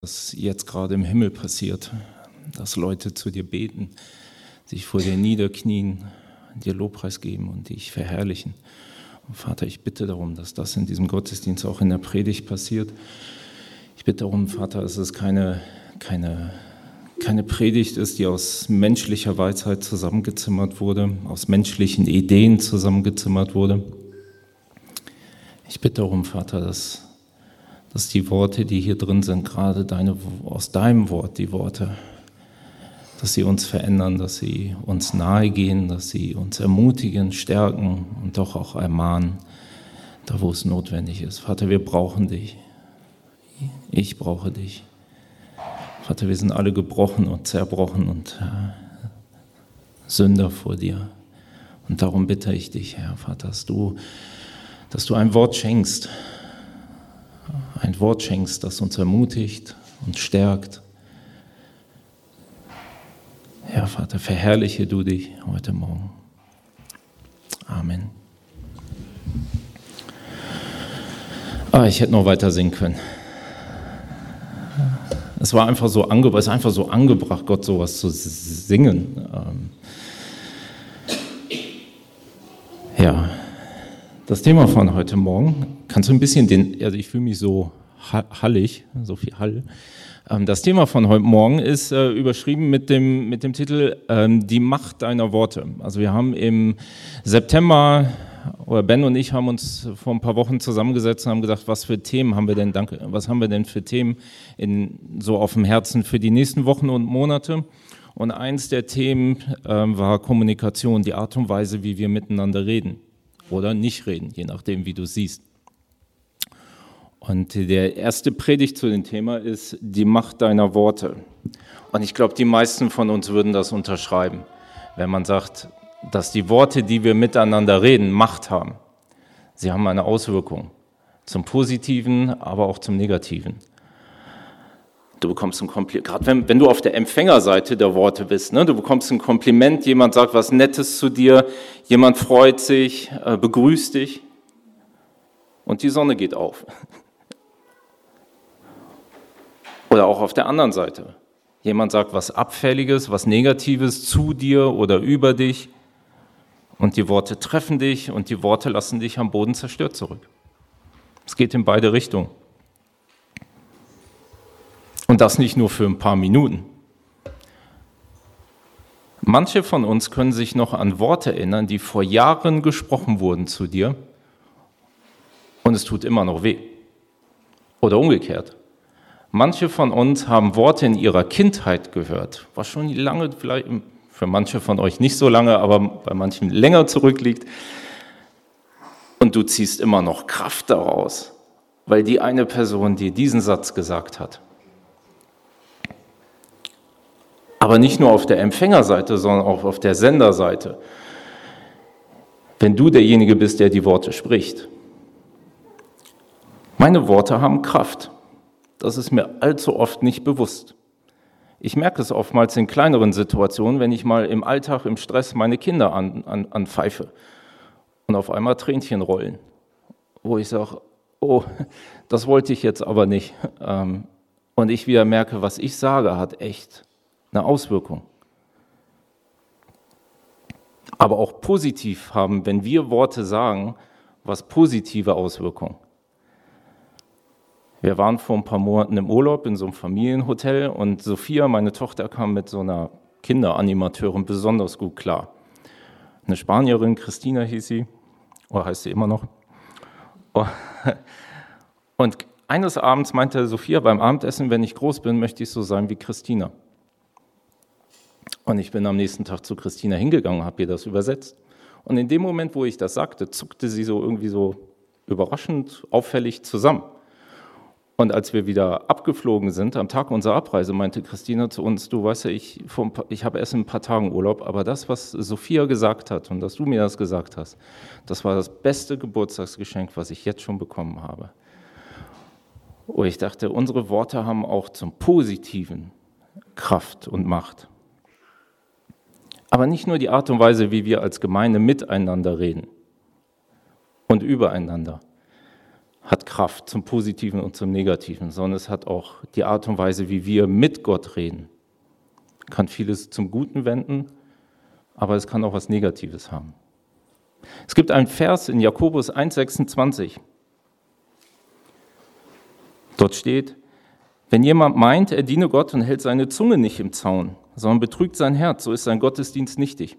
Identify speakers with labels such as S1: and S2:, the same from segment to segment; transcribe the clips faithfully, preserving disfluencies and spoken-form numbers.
S1: was jetzt gerade im Himmel passiert, dass Leute zu dir beten, sich vor dir niederknien, dir Lobpreis geben und dich verherrlichen. Und Vater, ich bitte darum, dass das in diesem Gottesdienst auch in der Predigt passiert. Ich bitte darum, Vater, dass es keine, keine, keine Predigt ist, die aus menschlicher Weisheit zusammengezimmert wurde, aus menschlichen Ideen zusammengezimmert wurde. Ich bitte darum, Vater, dass, dass die Worte, die hier drin sind, gerade deine, aus deinem Wort, die Worte, dass sie uns verändern, dass sie uns nahegehen, dass sie uns ermutigen, stärken und doch auch ermahnen, da wo es notwendig ist. Vater, wir brauchen dich. Ich brauche dich. Vater, wir sind alle gebrochen und zerbrochen und äh, Sünder vor dir. Und darum bitte ich dich, Herr, Vater, dass du, dass du ein Wort schenkst, ein Wort schenkst, das uns ermutigt und stärkt. Herr, Vater, verherrliche du dich heute Morgen. Amen. Ah, ich hätte noch weiter singen können. Es war einfach so angebracht, es ist einfach so angebracht, Gott sowas zu singen. Ähm ja, das Thema von heute Morgen, kannst du ein bisschen den, also ich fühle mich so hallig, so viel Hall. Ähm das Thema von heute Morgen ist äh, überschrieben mit dem, mit dem Titel ähm, Die Macht deiner Worte. Also wir haben im September, oder Ben und ich haben uns vor ein paar Wochen zusammengesetzt und haben gesagt, was für Themen haben wir denn, danke, was haben wir denn für Themen in, so auf dem Herzen für die nächsten Wochen und Monate. Und eins der Themen äh, war Kommunikation, die Art und Weise, wie wir miteinander reden oder nicht reden, je nachdem, wie du siehst. Und der erste Predigt zu dem Thema ist die Macht deiner Worte. Und ich glaube, die meisten von uns würden das unterschreiben, wenn man sagt, dass die Worte, die wir miteinander reden, Macht haben. Sie haben eine Auswirkung zum Positiven, aber auch zum Negativen. Du bekommst ein Kompliment, gerade wenn, wenn du auf der Empfängerseite der Worte bist, ne? Du bekommst ein Kompliment, jemand sagt was Nettes zu dir, jemand freut sich, äh, begrüßt dich und die Sonne geht auf. Oder auch auf der anderen Seite. Jemand sagt was Abfälliges, was Negatives zu dir oder über dich und die Worte treffen dich und die Worte lassen dich am Boden zerstört zurück. Es geht in beide Richtungen. Und das nicht nur für ein paar Minuten. Manche von uns können sich noch an Worte erinnern, die vor Jahren gesprochen wurden zu dir und es tut immer noch weh. Oder umgekehrt. Manche von uns haben Worte in ihrer Kindheit gehört, was schon lange, vielleicht für manche von euch nicht so lange, aber bei manchen länger zurückliegt. Und du ziehst immer noch Kraft daraus, weil die eine Person dir diesen Satz gesagt hat. Aber nicht nur auf der Empfängerseite, sondern auch auf der Senderseite. Wenn du derjenige bist, der die Worte spricht. Meine Worte haben Kraft. Das ist mir allzu oft nicht bewusst. Ich merke es oftmals in kleineren Situationen, wenn ich mal im Alltag, im Stress meine Kinder an, an, anpfeife und auf einmal Tränchen rollen, wo ich sage, oh, das wollte ich jetzt aber nicht. Und ich wieder merke, was ich sage, hat echt eine Auswirkung. Aber auch positiv haben, wenn wir Worte sagen, was positive Auswirkungen. Wir waren vor ein paar Monaten im Urlaub in so einem Familienhotel und Sophia, meine Tochter, kam mit so einer Kinderanimateurin besonders gut klar. Eine Spanierin, Christina hieß sie, oder heißt sie immer noch. Und eines Abends meinte Sophia beim Abendessen, wenn ich groß bin, möchte ich so sein wie Christina. Und ich bin am nächsten Tag zu Christina hingegangen und habe ihr das übersetzt. Und in dem Moment, wo ich das sagte, zuckte sie so irgendwie so überraschend auffällig zusammen. Und als wir wieder abgeflogen sind, am Tag unserer Abreise, meinte Christina zu uns, du weißt ja, ich, ich habe erst in ein paar Tagen Urlaub, aber das, was Sophia gesagt hat und dass du mir das gesagt hast, das war das beste Geburtstagsgeschenk, was ich jetzt schon bekommen habe. Und ich dachte, unsere Worte haben auch zum Positiven Kraft und Macht. Aber nicht nur die Art und Weise, wie wir als Gemeinde miteinander reden und übereinander. hat Kraft zum Positiven und zum Negativen, sondern es hat auch die Art und Weise, wie wir mit Gott reden. Kann vieles zum Guten wenden, aber es kann auch was Negatives haben. Es gibt einen Vers in Jakobus eins sechsundzwanzig. Dort steht: Wenn jemand meint, er diene Gott und hält seine Zunge nicht im Zaun, sondern betrügt sein Herz, so ist sein Gottesdienst nichtig.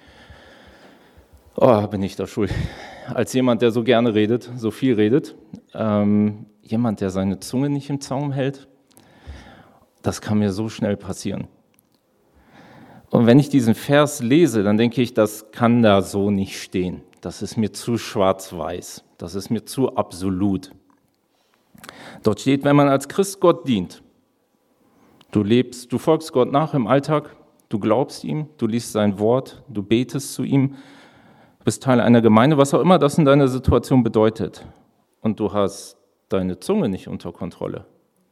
S1: Oh, bin ich da schuld. Als jemand, der so gerne redet, so viel redet, ähm, jemand, der seine Zunge nicht im Zaum hält, das kann mir so schnell passieren. Und wenn ich diesen Vers lese, dann denke ich, das kann da so nicht stehen. Das ist mir zu schwarz-weiß, das ist mir zu absolut. Dort steht, wenn man als Christ Gott dient, du lebst, du folgst Gott nach im Alltag, du glaubst ihm, du liest sein Wort, du betest zu ihm, bist Teil einer Gemeinde, was auch immer das in deiner Situation bedeutet. Und du hast deine Zunge nicht unter Kontrolle.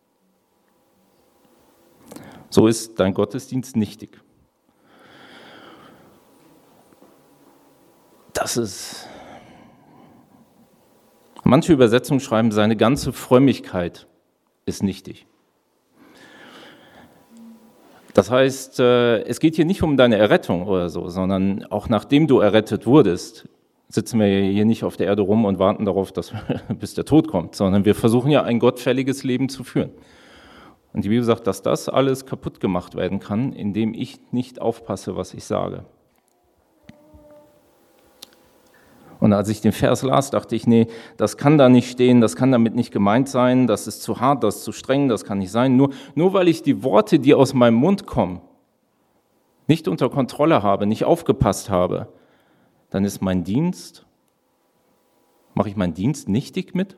S1: So ist dein Gottesdienst nichtig. Das ist... Manche Übersetzungen schreiben, seine ganze Frömmigkeit ist nichtig. Das heißt, es geht hier nicht um deine Errettung oder so, sondern auch nachdem du errettet wurdest, sitzen wir hier nicht auf der Erde rum und warten darauf, dass, bis der Tod kommt, sondern wir versuchen ja ein gottfälliges Leben zu führen. Und die Bibel sagt, dass das alles kaputt gemacht werden kann, indem ich nicht aufpasse, was ich sage. Und als ich den Vers las, dachte ich, nee, das kann da nicht stehen, das kann damit nicht gemeint sein, das ist zu hart, das ist zu streng, das kann nicht sein. Nur, nur weil ich die Worte, die aus meinem Mund kommen, nicht unter Kontrolle habe, nicht aufgepasst habe, dann ist mein Dienst, mache ich meinen Dienst nichtig mit?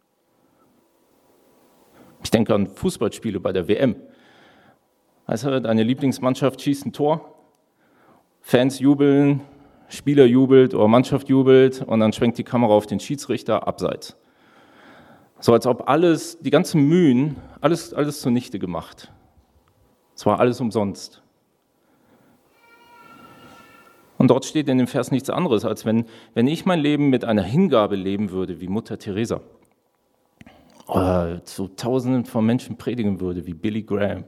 S1: Ich denke an Fußballspiele bei der W M. Also deine Lieblingsmannschaft schießt ein Tor, Fans jubeln, Spieler jubelt oder Mannschaft jubelt und dann schwenkt die Kamera auf den Schiedsrichter, abseits. So als ob alles, die ganzen Mühen, alles, alles zunichte gemacht. Es war alles umsonst. Und dort steht in dem Vers nichts anderes, als wenn, wenn ich mein Leben mit einer Hingabe leben würde, wie Mutter Teresa. Oder zu Tausenden von Menschen predigen würde, wie Billy Graham.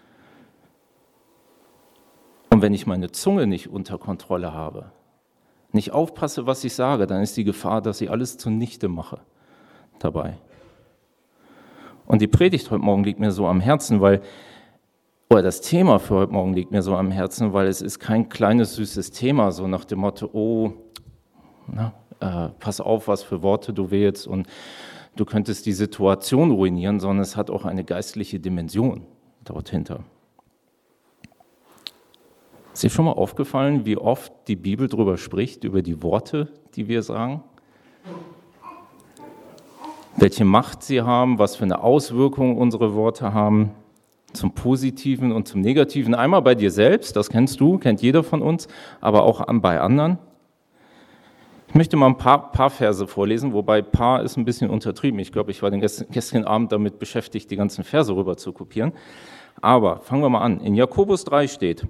S1: Und wenn ich meine Zunge nicht unter Kontrolle habe, nicht aufpasse, was ich sage, dann ist die Gefahr, dass ich alles zunichte mache dabei. Und die Predigt heute Morgen liegt mir so am Herzen, weil, oder das Thema für heute Morgen liegt mir so am Herzen, weil es ist kein kleines, süßes Thema, so nach dem Motto, oh, na, äh, pass auf, was für Worte du wählst und du könntest die Situation ruinieren, sondern es hat auch eine geistliche Dimension dort hinter. Ist dir schon mal aufgefallen, wie oft die Bibel darüber spricht, über die Worte, die wir sagen? Welche Macht sie haben, was für eine Auswirkung unsere Worte haben, zum Positiven und zum Negativen. Einmal bei dir selbst, das kennst du, kennt jeder von uns, aber auch bei anderen. Ich möchte mal ein paar, paar Verse vorlesen, wobei paar ist ein bisschen untertrieben. Ich glaube, ich war den gestrigen Abend damit beschäftigt, die ganzen Verse rüber zu kopieren. Aber fangen wir mal an. In Jakobus drei steht: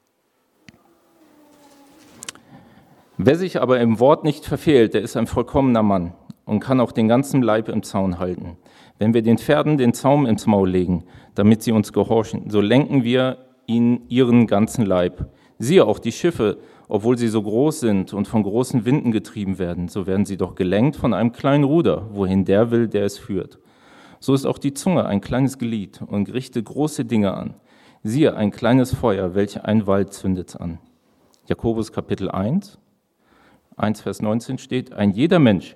S1: Wer sich aber im Wort nicht verfehlt, der ist ein vollkommener Mann und kann auch den ganzen Leib im Zaun halten. Wenn wir den Pferden den Zaum ins Maul legen, damit sie uns gehorchen, so lenken wir ihnen ihren ganzen Leib. Siehe auch die Schiffe, obwohl sie so groß sind und von großen Winden getrieben werden, so werden sie doch gelenkt von einem kleinen Ruder, wohin der will, der es führt. So ist auch die Zunge ein kleines Glied und richtet große Dinge an. Siehe, ein kleines Feuer, welches ein Wald zündet an. Jakobus Kapitel eins, eins Vers neunzehn steht, ein jeder Mensch,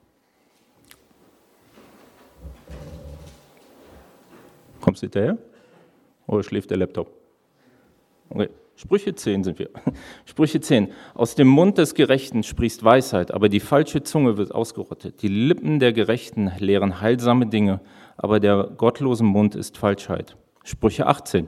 S1: kommst du hinterher? Oder schläft der Laptop? Okay. Sprüche zehn sind wir. Sprüche zehn. Aus dem Mund des Gerechten spricht Weisheit, aber die falsche Zunge wird ausgerottet. Die Lippen der Gerechten lehren heilsame Dinge, aber der gottlosen Mund ist Falschheit. Sprüche achtzehn.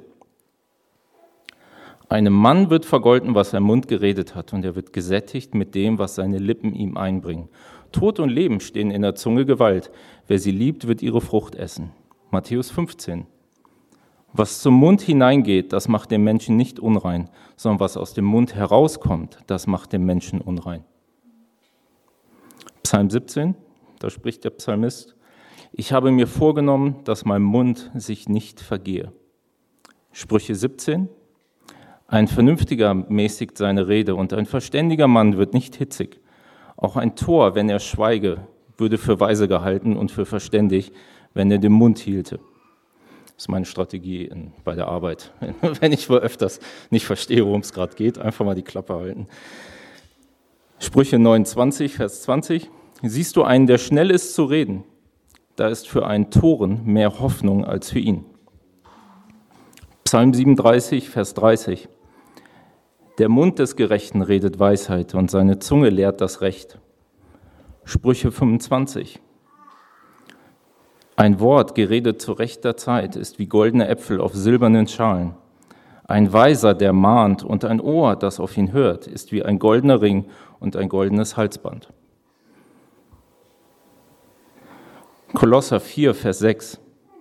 S1: Einem Mann wird vergolten, was sein Mund geredet hat, und er wird gesättigt mit dem, was seine Lippen ihm einbringen. Tod und Leben stehen in der Zunge Gewalt. Wer sie liebt, wird ihre Frucht essen. Matthäus fünfzehn. Was zum Mund hineingeht, das macht den Menschen nicht unrein, sondern was aus dem Mund herauskommt, das macht den Menschen unrein. Psalm siebzehn, da spricht der Psalmist: Ich habe mir vorgenommen, dass mein Mund sich nicht vergehe. Sprüche siebzehn. Ein Vernünftiger mäßigt seine Rede und ein verständiger Mann wird nicht hitzig. Auch ein Tor, wenn er schweige, würde für weise gehalten und für verständig, wenn er den Mund hielte. Das ist meine Strategie in, bei der Arbeit. Wenn ich wohl öfters nicht verstehe, worum es gerade geht, einfach mal die Klappe halten. Sprüche neunundzwanzig, Vers zwanzig. Siehst du einen, der schnell ist zu reden? Da ist für einen Toren mehr Hoffnung als für ihn. Psalm siebenunddreißig, Vers dreißig. Der Mund des Gerechten redet Weisheit und seine Zunge lehrt das Recht. Sprüche fünfundzwanzig. Ein Wort, geredet zu rechter Zeit, ist wie goldene Äpfel auf silbernen Schalen. Ein Weiser, der mahnt, und ein Ohr, das auf ihn hört, ist wie ein goldener Ring und ein goldenes Halsband. Kolosser vier, Vers sechs.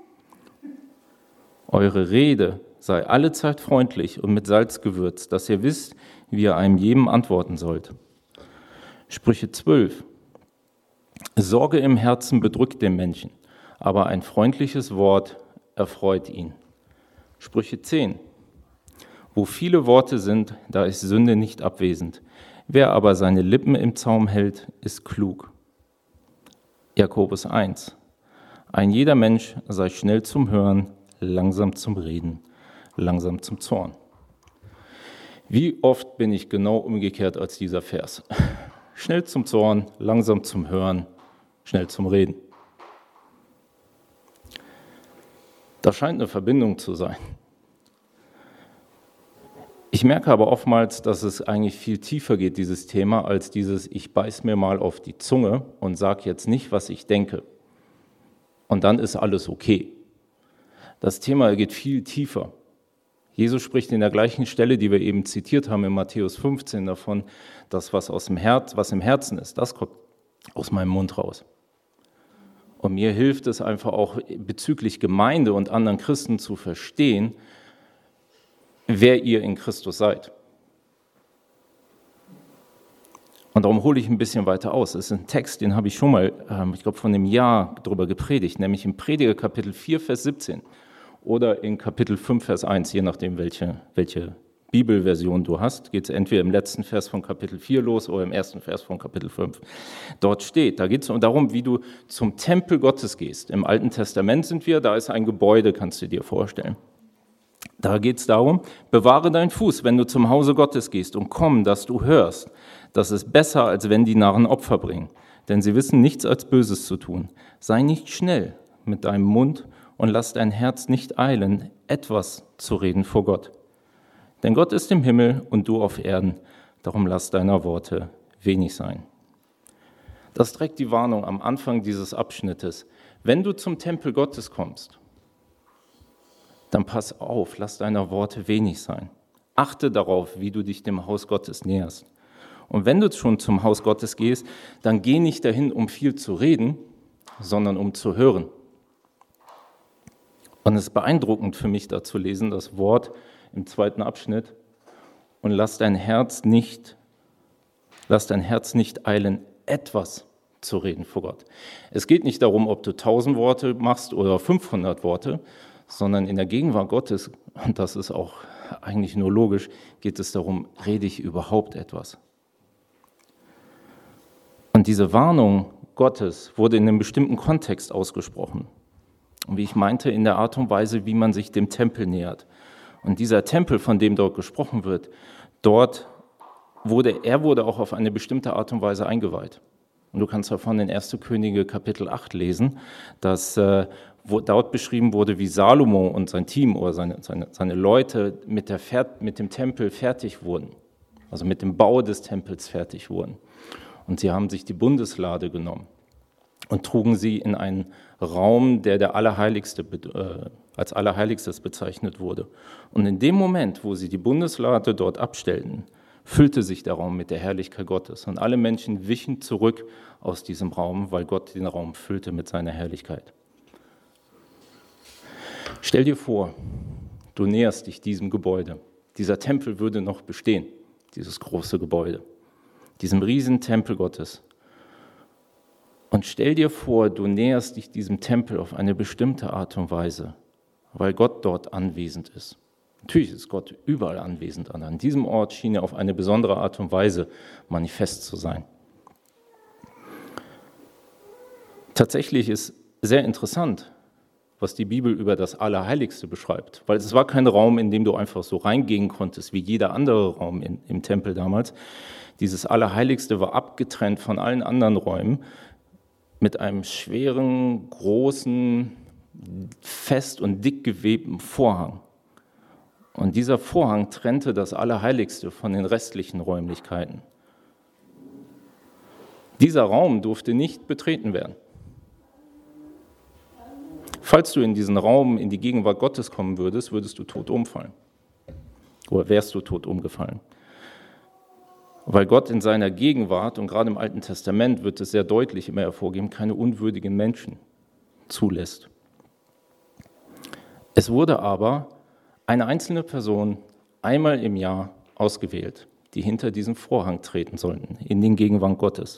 S1: Eure Rede sei allezeit freundlich und mit Salz gewürzt, dass ihr wisst, wie ihr einem jedem antworten sollt. Sprüche zwölf. Sorge im Herzen bedrückt den Menschen, aber ein freundliches Wort erfreut ihn. Sprüche zehn. Wo viele Worte sind, da ist Sünde nicht abwesend. Wer aber seine Lippen im Zaum hält, ist klug. Jakobus eins. Ein jeder Mensch sei schnell zum Hören, langsam zum Reden, langsam zum Zorn. Wie oft bin ich genau umgekehrt als dieser Vers? Schnell zum Zorn, langsam zum Hören, schnell zum Reden. Da scheint eine Verbindung zu sein. Ich merke aber oftmals, dass es eigentlich viel tiefer geht, dieses Thema, als dieses, ich beiß mir mal auf die Zunge und sage jetzt nicht, was ich denke. Und dann ist alles okay. Das Thema geht viel tiefer. Jesus spricht in der gleichen Stelle, die wir eben zitiert haben, in Matthäus fünfzehn davon, dass was aus dem Herz, was im Herzen ist, das kommt aus meinem Mund raus. Und mir hilft es einfach auch bezüglich Gemeinde und anderen Christen zu verstehen, wer ihr in Christus seid. Und darum hole ich ein bisschen weiter aus. Es ist ein Text, den habe ich schon mal, ich glaube, vor einem Jahr darüber gepredigt, nämlich im Prediger Kapitel vier, Vers siebzehn oder in Kapitel fünf, Vers eins, je nachdem, welche, welche Bibelversion du hast, geht es entweder im letzten Vers von Kapitel vier los oder im ersten Vers von Kapitel fünf. Dort steht, da geht es darum, wie du zum Tempel Gottes gehst. Im Alten Testament sind wir, da ist ein Gebäude, kannst du dir vorstellen. Da geht es darum, bewahre deinen Fuß, wenn du zum Hause Gottes gehst, und komm, dass du hörst. Das ist besser, als wenn die Narren Opfer bringen, denn sie wissen nichts als Böses zu tun. Sei nicht schnell mit deinem Mund und lass dein Herz nicht eilen, etwas zu reden vor Gott. Denn Gott ist im Himmel und du auf Erden, darum lass deiner Worte wenig sein. Das trägt die Warnung am Anfang dieses Abschnittes. Wenn du zum Tempel Gottes kommst, dann pass auf, lass deiner Worte wenig sein. Achte darauf, wie du dich dem Haus Gottes näherst. Und wenn du schon zum Haus Gottes gehst, dann geh nicht dahin, um viel zu reden, sondern um zu hören. Und es ist beeindruckend für mich, da zu lesen, das Wort im zweiten Abschnitt. Und lass dein Herz nicht, lass dein Herz nicht eilen, etwas zu reden vor Gott. Es geht nicht darum, ob du tausend Worte machst oder fünfhundert Worte, sondern in der Gegenwart Gottes, und das ist auch eigentlich nur logisch, geht es darum, rede ich überhaupt etwas? Und diese Warnung Gottes wurde in einem bestimmten Kontext ausgesprochen. Und wie ich meinte, in der Art und Weise, wie man sich dem Tempel nähert. Und dieser Tempel, von dem dort gesprochen wird, dort wurde, er wurde auch auf eine bestimmte Art und Weise eingeweiht. Und du kannst davon in erster Könige Kapitel acht lesen, dass äh, wo dort beschrieben wurde, wie Salomo und sein Team oder seine, seine, seine Leute mit, der, mit dem Tempel fertig wurden. Also mit dem Bau des Tempels fertig wurden. Und sie haben sich die Bundeslade genommen und trugen sie in einen Raum, der der Allerheiligste, äh, als Allerheiligstes bezeichnet wurde. Und in dem Moment, wo sie die Bundeslade dort abstellten, füllte sich der Raum mit der Herrlichkeit Gottes. Und alle Menschen wichen zurück aus diesem Raum, weil Gott den Raum füllte mit seiner Herrlichkeit. Stell dir vor, du näherst dich diesem Gebäude. Dieser Tempel würde noch bestehen, dieses große Gebäude, diesem riesen Tempel Gottes. Und stell dir vor, du näherst dich diesem Tempel auf eine bestimmte Art und Weise, weil Gott dort anwesend ist. Natürlich ist Gott überall anwesend, aber an diesem Ort schien er auf eine besondere Art und Weise manifest zu sein. Tatsächlich ist sehr interessant, was die Bibel über das Allerheiligste beschreibt, weil es war kein Raum, in dem du einfach so reingehen konntest, wie jeder andere Raum in, im Tempel damals. Dieses Allerheiligste war abgetrennt von allen anderen Räumen mit einem schweren, großen, fest und dick gewebten Vorhang. Und dieser Vorhang trennte das Allerheiligste von den restlichen Räumlichkeiten. Dieser Raum durfte nicht betreten werden. Falls du in diesen Raum, in die Gegenwart Gottes kommen würdest, würdest du tot umfallen. Oder wärst du tot umgefallen. Weil Gott in seiner Gegenwart, und gerade im Alten Testament wird es sehr deutlich immer hervorgeben, keine unwürdigen Menschen zulässt. Es wurde aber eine einzelne Person einmal im Jahr ausgewählt, die hinter diesen Vorhang treten sollten, in den Gegenwart Gottes.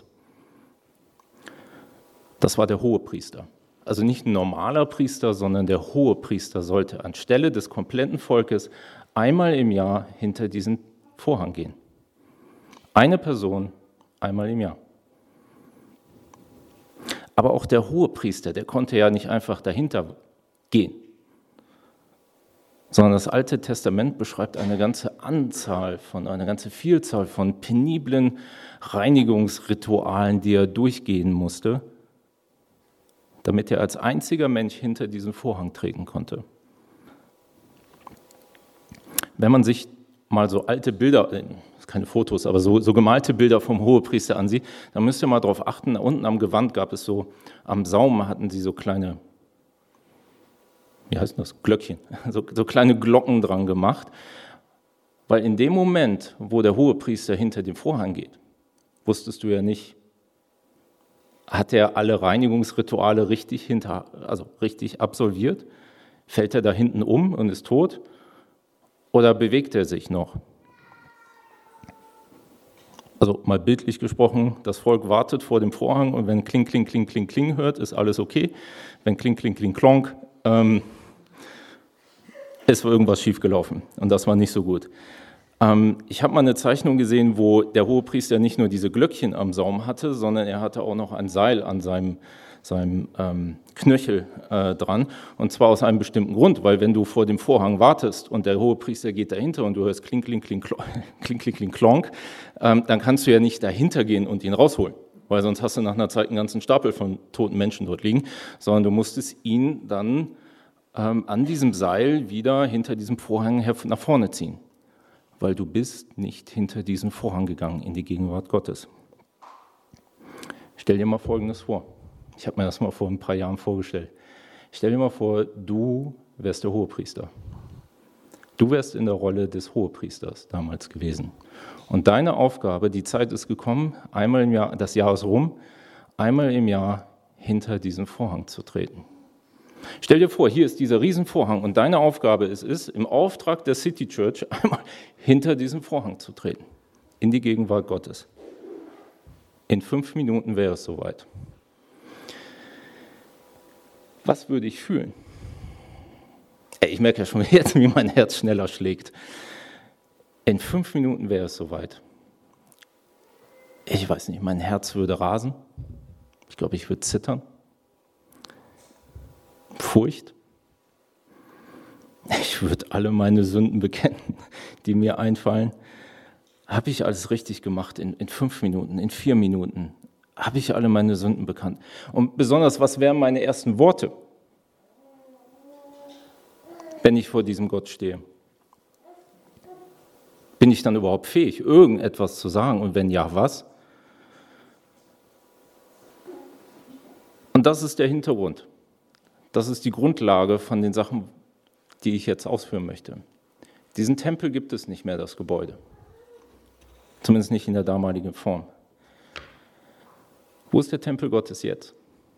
S1: Das war der Hohepriester. Also nicht ein normaler Priester, sondern der Hohepriester sollte anstelle des kompletten Volkes einmal im Jahr hinter diesen Vorhang gehen. Eine Person einmal im Jahr. Aber auch der Hohepriester, der konnte ja nicht einfach dahinter gehen, sondern das Alte Testament beschreibt eine ganze Anzahl von, eine ganze Vielzahl von peniblen Reinigungsritualen, die er durchgehen musste, damit er als einziger Mensch hinter diesen Vorhang treten konnte. Wenn man sich mal so alte Bilder, keine Fotos, aber so, so gemalte Bilder vom Hohepriester ansieht, dann müsst ihr mal darauf achten, unten am Gewand gab es so, am Saum hatten sie so kleine, wie heißt das, Glöckchen, so, so kleine Glocken dran gemacht, weil in dem Moment, wo der Hohepriester hinter dem Vorhang geht, wusstest du ja nicht, hat er alle Reinigungsrituale richtig, hinter, also richtig absolviert? Fällt er da hinten um und ist tot? Oder bewegt er sich noch? Also mal bildlich gesprochen, das Volk wartet vor dem Vorhang und wenn Kling, Kling, Kling, Kling, Kling hört, ist alles okay. Wenn Kling, Kling, Kling, Klonk, ähm, ist irgendwas schiefgelaufen und das war nicht so gut. Ähm, ich habe mal eine Zeichnung gesehen, wo der Hohepriester nicht nur diese Glöckchen am Saum hatte, sondern er hatte auch noch ein Seil an seinem, seinem ähm, Knöchel äh, dran. Und zwar aus einem bestimmten Grund, weil wenn du vor dem Vorhang wartest und der Hohepriester geht dahinter und du hörst Kling, Kling, Kling, Klonk, Kling, Kling, Kling, Klonk, ähm, dann kannst du ja nicht dahinter gehen und ihn rausholen, weil sonst hast du nach einer Zeit einen ganzen Stapel von toten Menschen dort liegen, sondern du musstest ihn dann ähm, an diesem Seil wieder hinter diesem Vorhang nach vorne ziehen, weil du bist nicht hinter diesen Vorhang gegangen in die Gegenwart Gottes. Stell dir mal Folgendes vor. Ich habe mir das mal vor ein paar Jahren vorgestellt. Stell dir mal vor, du wärst der Hohepriester. Du wärst in der Rolle des Hohepriesters damals gewesen. Und deine Aufgabe, die Zeit ist gekommen, einmal im Jahr, das Jahr ist rum, einmal im Jahr hinter diesen Vorhang zu treten. Stell dir vor, hier ist dieser Riesenvorhang und deine Aufgabe ist es, im Auftrag der City Church einmal hinter diesen Vorhang zu treten, in die Gegenwart Gottes. In fünf Minuten wäre es soweit. Was würde ich fühlen? Ich merke ja schon jetzt, wie mein Herz schneller schlägt. In fünf Minuten wäre es soweit. Ich weiß nicht, mein Herz würde rasen. Ich glaube, ich würde zittern. Furcht. Ich würde alle meine Sünden bekennen, die mir einfallen. Habe ich alles richtig gemacht in, in fünf Minuten, in vier Minuten? Habe ich alle meine Sünden bekannt? Und besonders, was wären meine ersten Worte, wenn ich vor diesem Gott stehe? Bin ich dann überhaupt fähig, irgendetwas zu sagen? Und wenn ja, was? Und das ist der Hintergrund. Das ist die Grundlage von den Sachen, die ich jetzt ausführen möchte. Diesen Tempel gibt es nicht mehr, das Gebäude. Zumindest nicht in der damaligen Form. Wo ist der Tempel Gottes jetzt?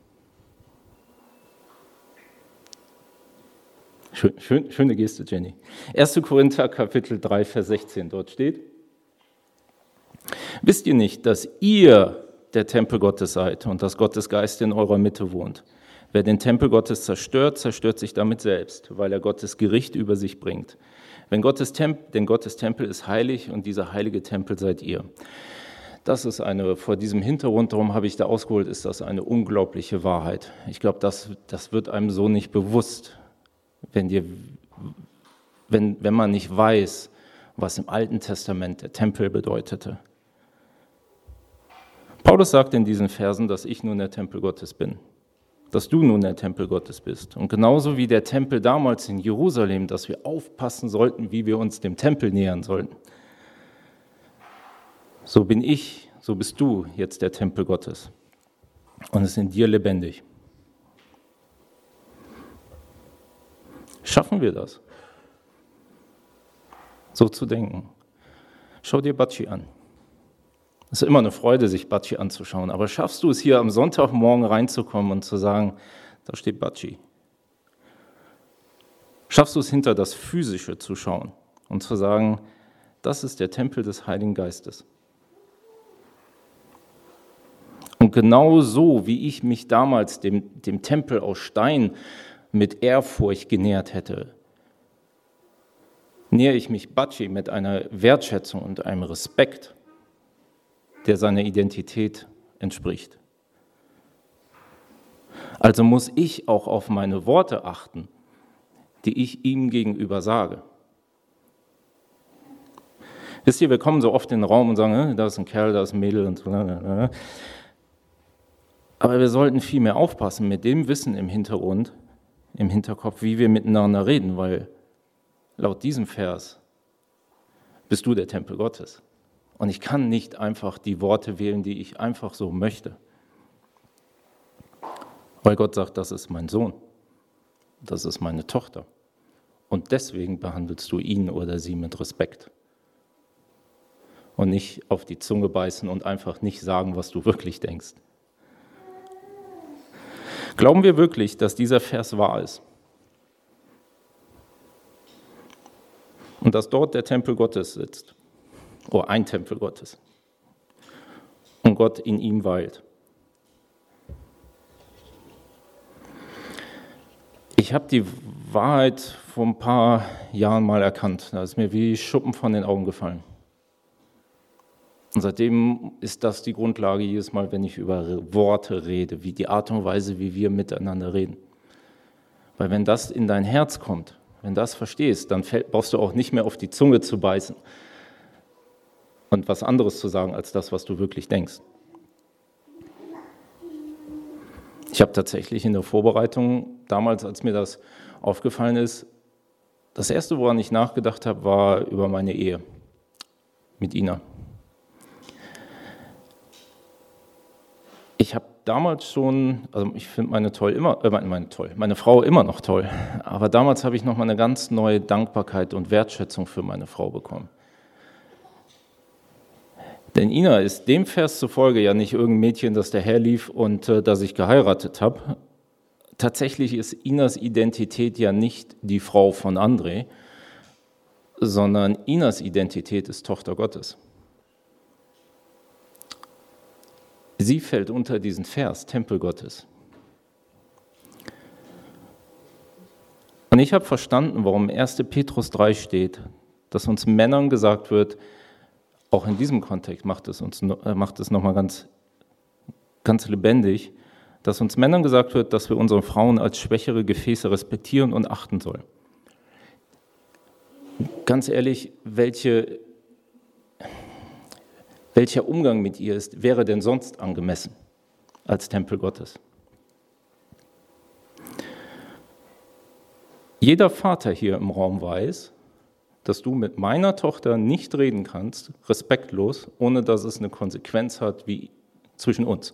S1: Schön, schön, schöne Geste, Jenny. erster Korinther, Kapitel drei, Vers sechzehn, dort steht: Wisst ihr nicht, dass ihr der Tempel Gottes seid und dass Gottes Geist in eurer Mitte wohnt. Wer den Tempel Gottes zerstört, zerstört sich damit selbst, weil er Gottes Gericht über sich bringt. Wenn Gottes Tempel, denn Gottes Tempel ist heilig und dieser heilige Tempel seid ihr. Das ist eine, vor diesem Hintergrund, darum habe ich da ausgeholt, ist das eine unglaubliche Wahrheit. Ich glaube, das, das wird einem so nicht bewusst, wenn, dir, wenn, wenn man nicht weiß, was im Alten Testament der Tempel bedeutete. Paulus sagt in diesen Versen, dass ich nun der Tempel Gottes bin, dass du nun der Tempel Gottes bist. Und genauso wie der Tempel damals in Jerusalem, dass wir aufpassen sollten, wie wir uns dem Tempel nähern sollten. So bin ich, so bist du jetzt der Tempel Gottes. Und es ist in dir lebendig. Schaffen wir das, so zu denken? Schau dir Batschi an. Es ist immer eine Freude, sich Batschi anzuschauen. Aber schaffst du es hier am Sonntagmorgen reinzukommen und zu sagen, da steht Batschi? Schaffst du es hinter das Physische zu schauen und zu sagen, das ist der Tempel des Heiligen Geistes? Und genau so, wie ich mich damals dem, dem Tempel aus Stein mit Ehrfurcht genähert hätte, nähere ich mich Batschi mit einer Wertschätzung und einem Respekt, der seiner Identität entspricht. Also muss ich auch auf meine Worte achten, die ich ihm gegenüber sage. Wisst ihr, wir kommen so oft in den Raum und sagen, da ist ein Kerl, da ist ein Mädel und so. Aber wir sollten viel mehr aufpassen mit dem Wissen im Hintergrund, im Hinterkopf, wie wir miteinander reden, weil laut diesem Vers bist du der Tempel Gottes. Und ich kann nicht einfach die Worte wählen, die ich einfach so möchte. Weil Gott sagt, das ist mein Sohn, das ist meine Tochter. Und deswegen behandelst du ihn oder sie mit Respekt. Und nicht auf die Zunge beißen und einfach nicht sagen, was du wirklich denkst. Glauben wir wirklich, dass dieser Vers wahr ist? Und dass dort der Tempel Gottes sitzt? Oder ein Tempel Gottes. Und Gott in ihm weilt. Ich habe die Wahrheit vor ein paar Jahren mal erkannt. Da ist mir wie Schuppen von den Augen gefallen. Und seitdem ist das die Grundlage jedes Mal, wenn ich über Worte rede, wie die Art und Weise, wie wir miteinander reden. Weil wenn das in dein Herz kommt, wenn du das verstehst, dann brauchst du auch nicht mehr auf die Zunge zu beißen und was anderes zu sagen, als das, was du wirklich denkst. Ich habe tatsächlich in der Vorbereitung, damals, als mir das aufgefallen ist, das Erste, woran ich nachgedacht habe, war über meine Ehe mit Ina. Ich habe damals schon, also ich finde meine toll immer, äh, meine toll, meine Frau immer noch toll, aber damals habe ich noch mal eine ganz neue Dankbarkeit und Wertschätzung für meine Frau bekommen. Denn Ina ist dem Vers zufolge ja nicht irgendein Mädchen, das daherlief und äh, das ich geheiratet habe. Tatsächlich ist Inas Identität ja nicht die Frau von André, sondern Inas Identität ist Tochter Gottes. Sie fällt unter diesen Vers, Tempel Gottes. Und ich habe verstanden, warum erster Petrus drei steht, dass uns Männern gesagt wird, auch in diesem Kontext macht es uns macht es nochmal ganz, ganz lebendig, dass uns Männern gesagt wird, dass wir unsere Frauen als schwächere Gefäße respektieren und achten sollen. Ganz ehrlich, welche, welcher Umgang mit ihr ist, wäre denn sonst angemessen als Tempel Gottes? Jeder Vater hier im Raum weiß, dass du mit meiner Tochter nicht reden kannst, respektlos, ohne dass es eine Konsequenz hat wie zwischen uns.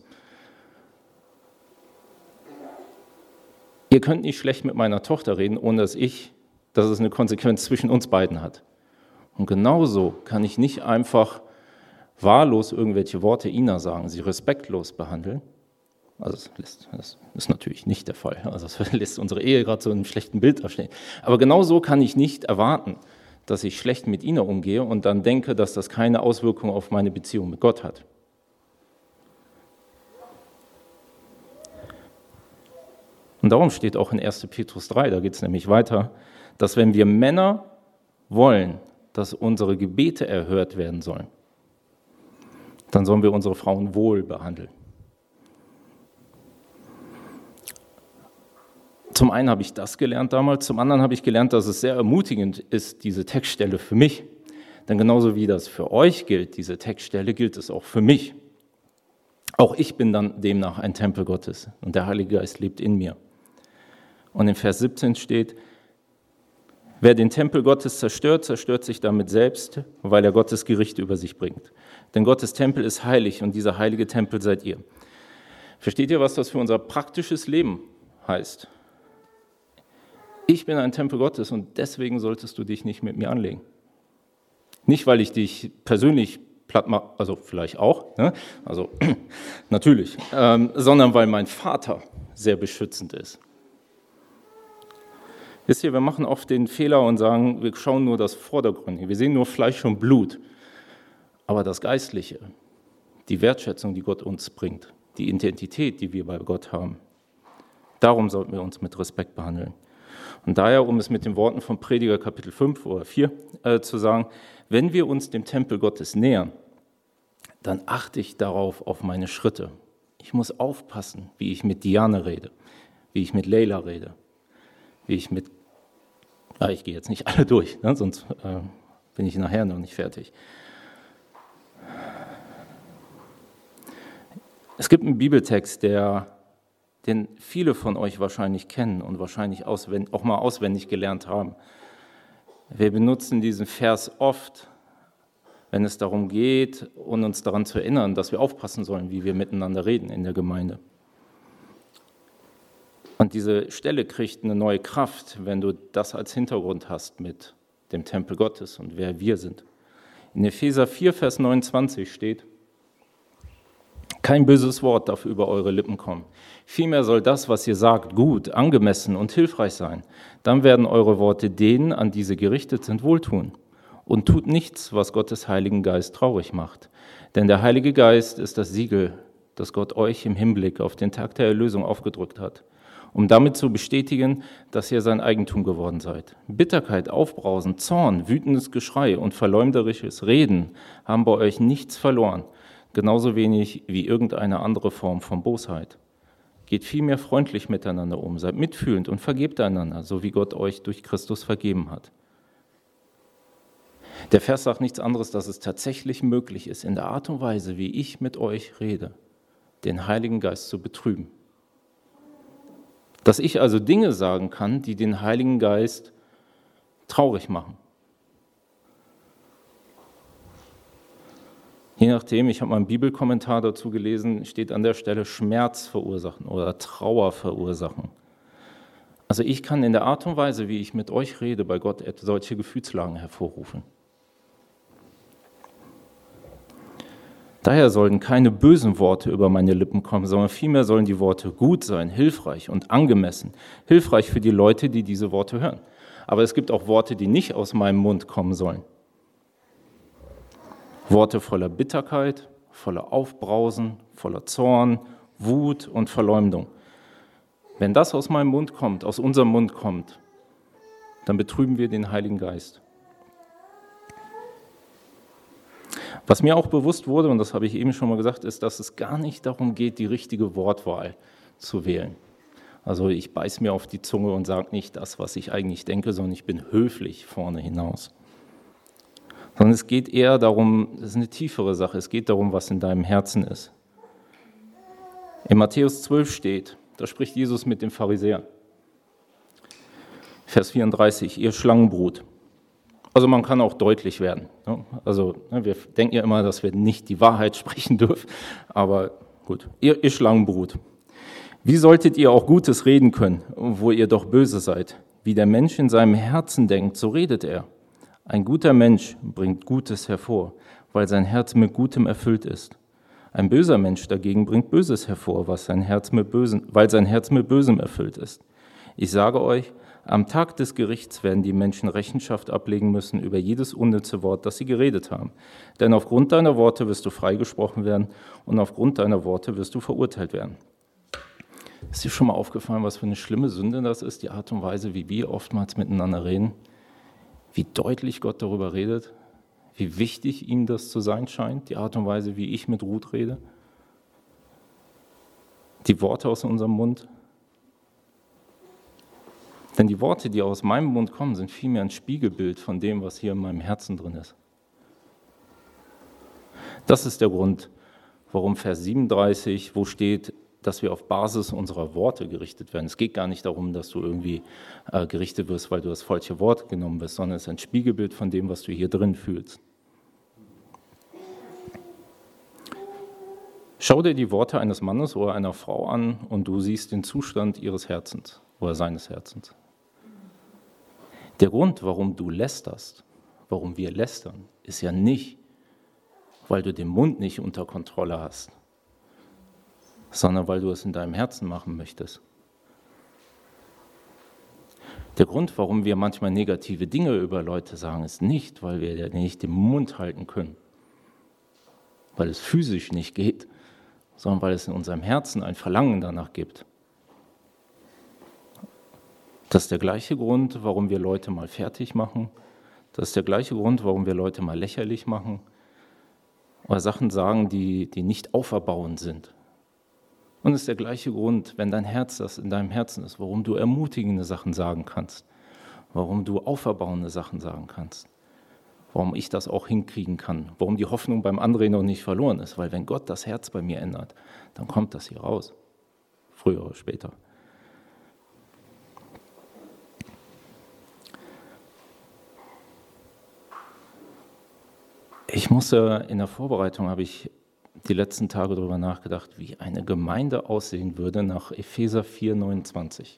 S1: Ihr könnt nicht schlecht mit meiner Tochter reden, ohne dass ich, dass es eine Konsequenz zwischen uns beiden hat. Und genauso kann ich nicht einfach wahllos irgendwelche Worte Ina sagen, sie respektlos behandeln. Also das ist natürlich nicht der Fall. Also das lässt unsere Ehe gerade so in einem schlechten Bild darstellen. Aber genauso kann ich nicht erwarten, dass ich schlecht mit Ina umgehe und dann denke, dass das keine Auswirkung auf meine Beziehung mit Gott hat. Und darum steht auch in erster Petrus drei, da geht es nämlich weiter, dass wenn wir Männer wollen, dass unsere Gebete erhört werden sollen, dann sollen wir unsere Frauen wohl behandeln. Zum einen habe ich das gelernt damals, zum anderen habe ich gelernt, dass es sehr ermutigend ist, diese Textstelle für mich. Denn genauso wie das für euch gilt, diese Textstelle, gilt es auch für mich. Auch ich bin dann demnach ein Tempel Gottes und der Heilige Geist lebt in mir. Und in Vers siebzehn steht, wer den Tempel Gottes zerstört, zerstört sich damit selbst, weil er Gottes Gericht über sich bringt. Denn Gottes Tempel ist heilig und dieser heilige Tempel seid ihr. Versteht ihr, was das für unser praktisches Leben heißt? Ich bin ein Tempel Gottes und deswegen solltest du dich nicht mit mir anlegen. Nicht, weil ich dich persönlich platt mache, also vielleicht auch, ne? also natürlich, ähm, sondern weil mein Vater sehr beschützend ist. Wisst ihr, wir machen oft den Fehler und sagen, wir schauen nur das Vordergründige, wir sehen nur Fleisch und Blut, aber das Geistliche, die Wertschätzung, die Gott uns bringt, die Identität, die wir bei Gott haben, darum sollten wir uns mit Respekt behandeln. Und daher, um es mit den Worten von Prediger Kapitel fünf oder vier äh, zu sagen, wenn wir uns dem Tempel Gottes nähern, dann achte ich darauf auf meine Schritte. Ich muss aufpassen, wie ich mit Diane rede, wie ich mit Leila rede, wie ich mit, ah, ich gehe jetzt nicht alle durch, ne, sonst äh, bin ich nachher noch nicht fertig. Es gibt einen Bibeltext, der, den viele von euch wahrscheinlich kennen und wahrscheinlich auswendig, auch mal auswendig gelernt haben. Wir benutzen diesen Vers oft, wenn es darum geht, um uns daran zu erinnern, dass wir aufpassen sollen, wie wir miteinander reden in der Gemeinde. Und diese Stelle kriegt eine neue Kraft, wenn du das als Hintergrund hast mit dem Tempel Gottes und wer wir sind. In Epheser vier, Vers neunundzwanzig steht, kein böses Wort darf über eure Lippen kommen. Vielmehr soll das, was ihr sagt, gut, angemessen und hilfreich sein. Dann werden eure Worte denen, an die sie gerichtet sind, wohltun. Und tut nichts, was Gottes Heiligen Geist traurig macht. Denn der Heilige Geist ist das Siegel, das Gott euch im Hinblick auf den Tag der Erlösung aufgedrückt hat, um damit zu bestätigen, dass ihr sein Eigentum geworden seid. Bitterkeit, Aufbrausen, Zorn, wütendes Geschrei und verleumderisches Reden haben bei euch nichts verloren, genauso wenig wie irgendeine andere Form von Bosheit. Geht vielmehr freundlich miteinander um, seid mitfühlend und vergebt einander, so wie Gott euch durch Christus vergeben hat. Der Vers sagt nichts anderes, dass es tatsächlich möglich ist, in der Art und Weise, wie ich mit euch rede, den Heiligen Geist zu betrüben. Dass ich also Dinge sagen kann, die den Heiligen Geist traurig machen. Je nachdem, ich habe mal einen Bibelkommentar dazu gelesen, steht an der Stelle Schmerz verursachen oder Trauer verursachen. Also ich kann in der Art und Weise, wie ich mit euch rede, bei Gott solche Gefühlslagen hervorrufen. Daher sollen keine bösen Worte über meine Lippen kommen, sondern vielmehr sollen die Worte gut sein, hilfreich und angemessen. Hilfreich für die Leute, die diese Worte hören. Aber es gibt auch Worte, die nicht aus meinem Mund kommen sollen. Worte voller Bitterkeit, voller Aufbrausen, voller Zorn, Wut und Verleumdung. Wenn das aus meinem Mund kommt, aus unserem Mund kommt, dann betrüben wir den Heiligen Geist. Was mir auch bewusst wurde, und das habe ich eben schon mal gesagt, ist, dass es gar nicht darum geht, die richtige Wortwahl zu wählen. Also ich beiß mir auf die Zunge und sage nicht das, was ich eigentlich denke, sondern ich bin höflich vorne hinaus. Sondern es geht eher darum, das ist eine tiefere Sache, es geht darum, was in deinem Herzen ist. In Matthäus zwölf steht, da spricht Jesus mit dem Pharisäer. Vers vierunddreißig, ihr Schlangenbrut. Also man kann auch deutlich werden. Also wir denken ja immer, dass wir nicht die Wahrheit sprechen dürfen, aber gut, ihr, ihr Schlangenbrut. Wie solltet ihr auch Gutes reden können, wo ihr doch böse seid? Wie der Mensch in seinem Herzen denkt, so redet er. Ein guter Mensch bringt Gutes hervor, weil sein Herz mit Gutem erfüllt ist. Ein böser Mensch dagegen bringt Böses hervor, was sein Herz mit Bösen, weil sein Herz mit Bösem erfüllt ist. Ich sage euch, am Tag des Gerichts werden die Menschen Rechenschaft ablegen müssen über jedes unnütze Wort, das sie geredet haben. Denn aufgrund deiner Worte wirst du freigesprochen werden und aufgrund deiner Worte wirst du verurteilt werden. Ist dir schon mal aufgefallen, was für eine schlimme Sünde das ist, die Art und Weise, wie wir oftmals miteinander reden? Wie deutlich Gott darüber redet? Wie wichtig ihm das zu sein scheint, die Art und Weise, wie ich mit Ruth rede? Die Worte aus unserem Mund? Denn die Worte, die aus meinem Mund kommen, sind vielmehr ein Spiegelbild von dem, was hier in meinem Herzen drin ist. Das ist der Grund, warum Vers siebenunddreißig, wo steht, dass wir auf Basis unserer Worte gerichtet werden. Es geht gar nicht darum, dass du irgendwie äh, gerichtet wirst, weil du das falsche Wort genommen bist, sondern es ist ein Spiegelbild von dem, was du hier drin fühlst. Schau dir die Worte eines Mannes oder einer Frau an und du siehst den Zustand ihres Herzens oder seines Herzens. Der Grund, warum du lästerst, warum wir lästern, ist ja nicht, weil du den Mund nicht unter Kontrolle hast, sondern weil du es in deinem Herzen machen möchtest. Der Grund, warum wir manchmal negative Dinge über Leute sagen, ist nicht, weil wir nicht den Mund halten können, weil es physisch nicht geht, sondern weil es in unserem Herzen ein Verlangen danach gibt. Das ist der gleiche Grund, warum wir Leute mal fertig machen. Das ist der gleiche Grund, warum wir Leute mal lächerlich machen oder Sachen sagen, die, die nicht auferbauend sind. Und es ist der gleiche Grund, wenn dein Herz das in deinem Herzen ist, warum du ermutigende Sachen sagen kannst, warum du auferbauende Sachen sagen kannst, warum ich das auch hinkriegen kann, warum die Hoffnung beim André noch nicht verloren ist. Weil wenn Gott das Herz bei mir ändert, dann kommt das hier raus, früher oder später. Ich musste in der Vorbereitung, habe ich die letzten Tage darüber nachgedacht, wie eine Gemeinde aussehen würde nach Epheser vier neunundzwanzig.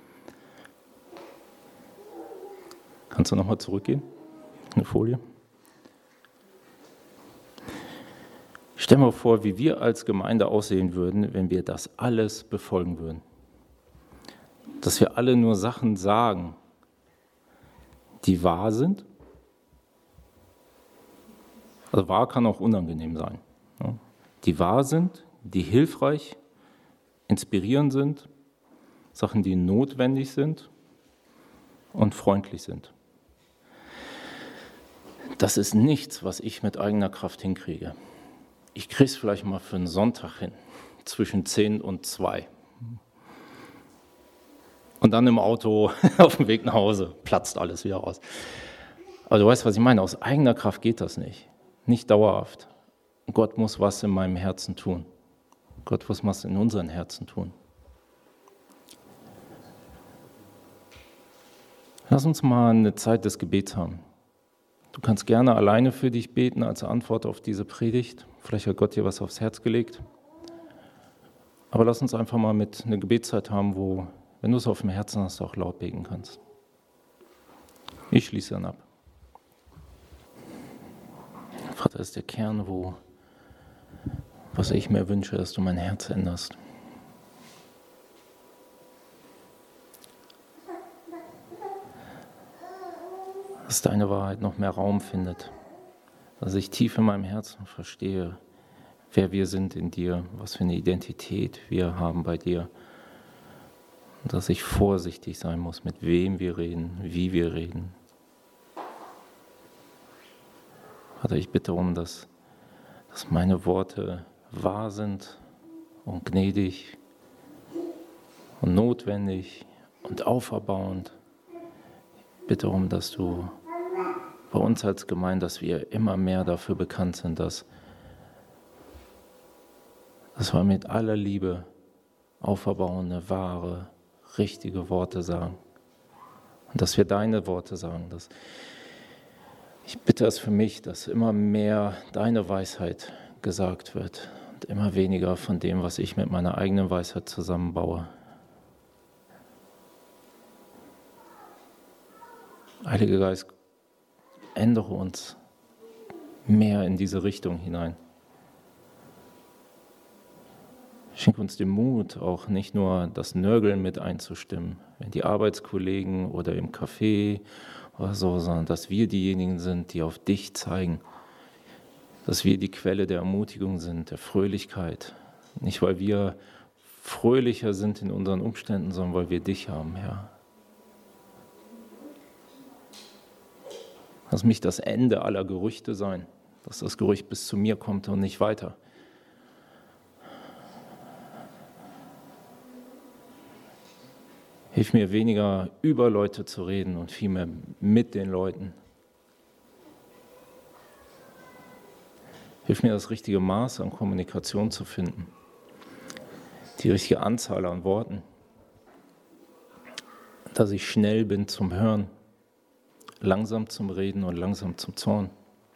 S1: Kannst du nochmal zurückgehen? Eine Folie. Stell dir mal vor, wie wir als Gemeinde aussehen würden, wenn wir das alles befolgen würden. Dass wir alle nur Sachen sagen, die wahr sind. Also wahr kann auch unangenehm sein. Ja. Die wahr sind, die hilfreich, inspirierend sind, Sachen, die notwendig sind und freundlich sind. Das ist nichts, was ich mit eigener Kraft hinkriege. Ich kriege es vielleicht mal für einen Sonntag hin, zwischen zehn und zwei. Und dann im Auto auf dem Weg nach Hause platzt alles wieder aus. Aber du weißt, was ich meine, aus eigener Kraft geht das nicht. Nicht dauerhaft. Gott muss was in meinem Herzen tun. Gott muss was in unseren Herzen tun. Lass uns mal eine Zeit des Gebets haben. Du kannst gerne alleine für dich beten als Antwort auf diese Predigt. Vielleicht hat Gott dir was aufs Herz gelegt. Aber lass uns einfach mal mit einer Gebetszeit haben, wo, wenn du es auf dem Herzen hast, auch laut beten kannst. Ich schließe dann ab. Vater, das ist der Kern, wo, was ich mir wünsche, dass du mein Herz änderst. Dass deine Wahrheit noch mehr Raum findet. Dass ich tief in meinem Herzen verstehe, wer wir sind in dir, was für eine Identität wir haben bei dir. Und dass ich vorsichtig sein muss, mit wem wir reden, wie wir reden. Vater, ich bitte darum, dass, dass meine Worte wahr sind und gnädig und notwendig und auferbauend. Ich bitte darum, dass du bei uns als Gemeinde, dass wir immer mehr dafür bekannt sind, dass, dass wir mit aller Liebe auferbauende, wahre, richtige Worte sagen. Und dass wir deine Worte sagen. Dass ich bitte es für mich, dass immer mehr deine Weisheit gesagt wird und immer weniger von dem, was ich mit meiner eigenen Weisheit zusammenbaue. Heiliger Geist, ändere uns mehr in diese Richtung hinein. Schenk uns den Mut, auch nicht nur das Nörgeln mit einzustimmen, wenn die Arbeitskollegen oder im Café oder so, sondern dass wir diejenigen sind, die auf dich zeigen, dass wir die Quelle der Ermutigung sind, der Fröhlichkeit. Nicht, weil wir fröhlicher sind in unseren Umständen, sondern weil wir dich haben, Herr. Lass mich das Ende aller Gerüchte sein, dass das Gerücht bis zu mir kommt und nicht weiter. Hilf mir weniger über Leute zu reden und vielmehr mit den Leuten. Hilf mir das richtige Maß an Kommunikation zu finden, die richtige Anzahl an Worten, dass ich schnell bin zum Hören, langsam zum Reden und langsam zum Zorn.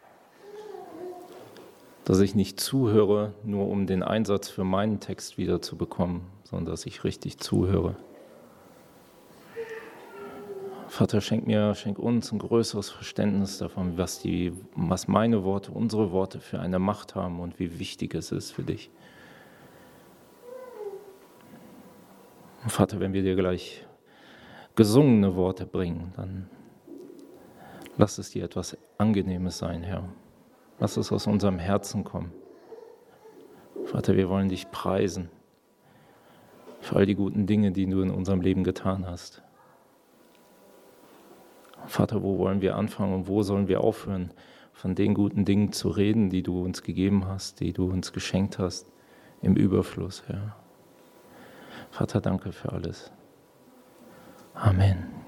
S1: Dass ich nicht zuhöre, nur um den Einsatz für meinen Text wiederzubekommen, sondern dass ich richtig zuhöre. Vater, schenk mir, schenk uns ein größeres Verständnis davon, was, die, was meine Worte, unsere Worte für eine Macht haben und wie wichtig es ist für dich. Und Vater, wenn wir dir gleich gesungene Worte bringen, dann lass es dir etwas Angenehmes sein, Herr. Lass es aus unserem Herzen kommen. Vater, wir wollen dich preisen für all die guten Dinge, die du in unserem Leben getan hast. Vater, wo wollen wir anfangen und wo sollen wir aufhören, von den guten Dingen zu reden, die du uns gegeben hast, die du uns geschenkt hast, im Überfluss, Herr. Vater, danke für alles. Amen.